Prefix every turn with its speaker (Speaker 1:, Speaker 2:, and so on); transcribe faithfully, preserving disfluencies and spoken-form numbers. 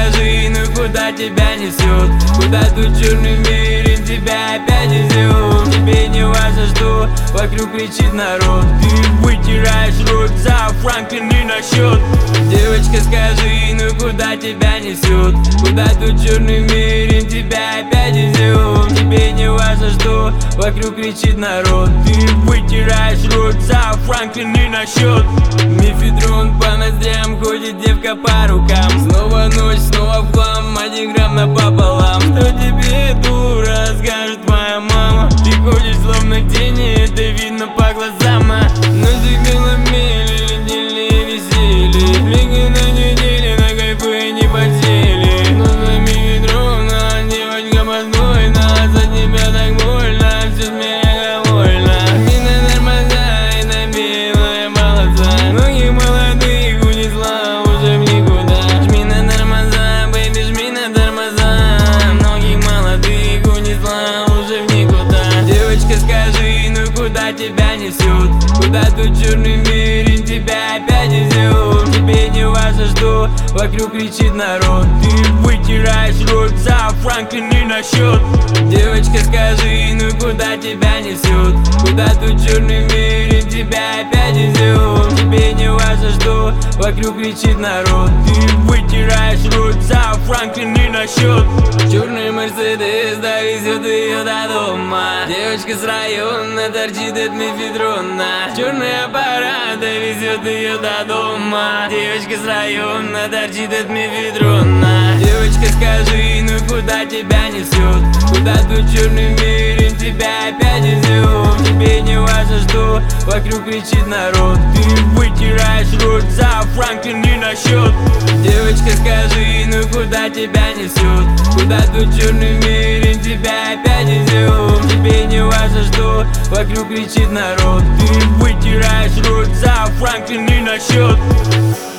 Speaker 1: скажи, ну куда тебя несет? Куда тут черный мир, тебя опять везет? Тебе не важно, что вокруг кричит народ. Ты вытираешь рот за Франклин не на счет. Девочка, скажи, ну куда тебя несет? Куда тут черный мир, тебя опять везет? Тебе не важно, что вокруг кричит народ. Ты вытираешь рот за Франклин не на счет. Мефедрон по ноздрям, ходит девка по рукам. Снова ночь, снова в хлам, один грамм напополам. Что тебе, дура, скажет моя мама? Ты ходишь словно тени, это видно по глазам. А? Но сигналы мели, недельные веселье. Флиги на неделе, на кайфы не потели. Но за мефедрона, девочка постойна. За тебя так больно, все с меня довольна. Мина тормоза, это белая полоса. Ноги молодых унесла уже в никуда. Жми на тормоза, бэйби, жми на тормоза. Ноги молодых унесла уже в никуда. Девочка, скажи, ну куда тебя несет? Куда тут черный мир, тебя опять везет? Тебе не важно, что вокруг кричит народ. Ты вытираешь рот за Франклин не на счет. Девочка, скажи, ну куда тебя несет? Куда тут черный мир, тебя опять везет? Тебе не важно, что вокруг кричит народ. Ты вытираешь рот за Франклин не на счет. Черный Мерседес довезет ее до дома. Девочка с района торчит от мефедрона. Черный аппарат довезет ее до дома. Девочка с района торчит от мефедрона. Девочка, скажи, ну куда тебя несет? Куда тут черный мир, тебя опять везет? Тебе не важно, что вокруг кричит народ. Ты вытираешь рот за Франклин не на счет. Девочка, скажи, ну куда тебя несет? Куда тут черный мир, тебя опять везет? Тебе не важно, что вокруг кричит народ. Ты вытираешь рот за Франклин не на счет.